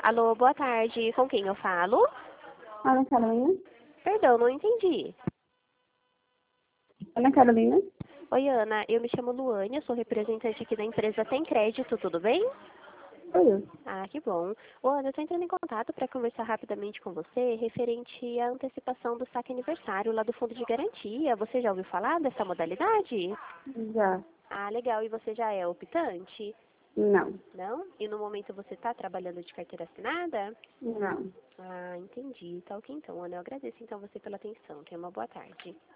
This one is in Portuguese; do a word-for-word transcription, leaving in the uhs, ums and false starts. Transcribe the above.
Alô, boa tarde. Com quem eu falo? Ana Carolina? Perdão, não entendi. Ana Carolina? Oi, Ana. Eu me chamo Luane, eu sou representante aqui da empresa Tem Crédito, tudo bem? Sou eu. Ah, que bom. Ô, Ana, eu estou entrando em contato para conversar rapidamente com você referente à antecipação do saque aniversário lá do Fundo de Garantia. Você já ouviu falar dessa modalidade? Já. Ah, legal. E você já é optante? Não. Não? E no momento você está trabalhando de carteira assinada? Não. Ah, entendi. Tá ok então, Ana. Eu agradeço então você pela atenção. Tenha uma boa tarde.